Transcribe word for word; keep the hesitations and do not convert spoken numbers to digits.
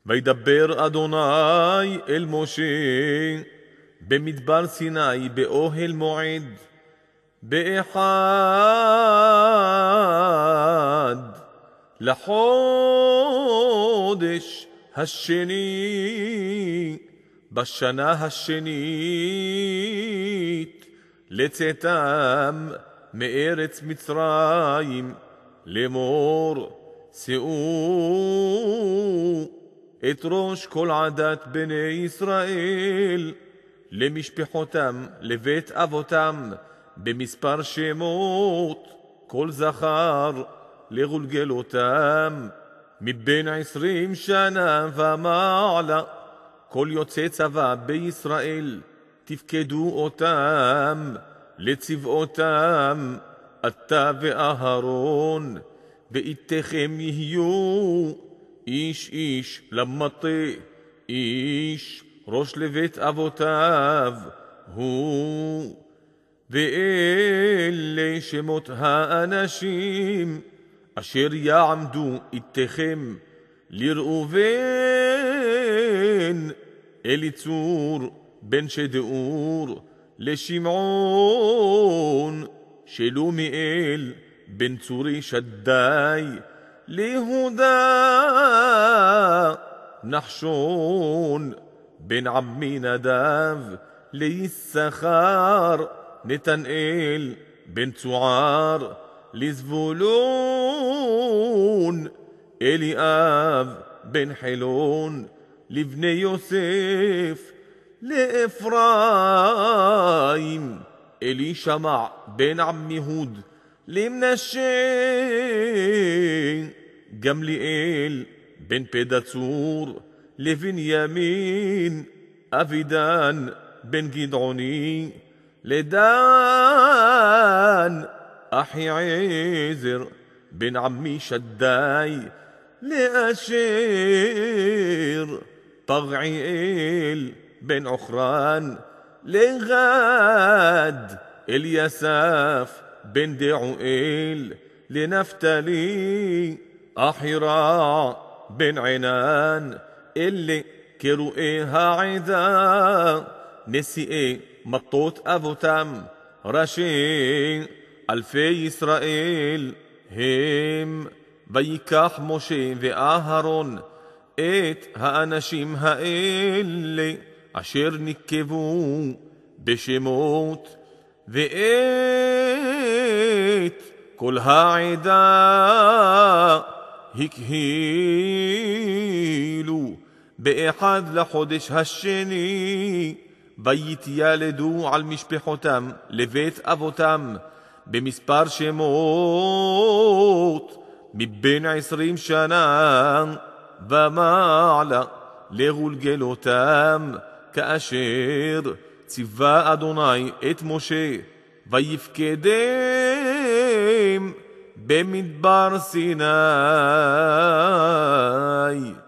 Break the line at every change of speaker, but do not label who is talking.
וידבר אדוני אל משה במדבר סיני באוהל מועד באחד לחודש השני בשנה השנית לצאתם מארץ מצרים לאמור שאו את ראש כל עדת בני ישראל למשפחותם לבית אבותם במספר שמות כל זכר לגולגלותם מבין עשרים שנה ומעלה כל יוצא צבא בישראל תפקדו אותם לצבאותם אתה ואהרון ואיתכם יהיו איש איש למטה איש ראש לבית אבותיו הוא ואלה שמות האנשים אשר יעמדו איתכם לראובן אליצור בן שדאור לשמעון שלומיאל בן צורי שדי ליהודה נחשון בן עמי נדב ליששכר נתנאל בן צוער לזבולון אליאב בן חילון לבני יוסף לאפרים אלישמע בן עמיהוד למנשה גמליאל בן פדצור לבנימין אבידן בן גדעוני לדן אחיעזר בן עמי שדי לאשר פגעיאל בן עוכרן לגד אליסף בן דעואל לנפתלי אחירע בן עינן אלה קרואי העדה נשיאי מטות אבותם ראשי אלפי ישראל הם ויקח משה ואהרון את האנשים האלה אשר נקבו בשמות ואת כל העדה הקהילו באחד לחודש השני ויתיילדו על משפחותם לבית אבותם במספר שמות מבין עשרים שנה ומעלה לגולגלותם כאשר ציווה אדוני את משה ויפקדם במדבר סיני.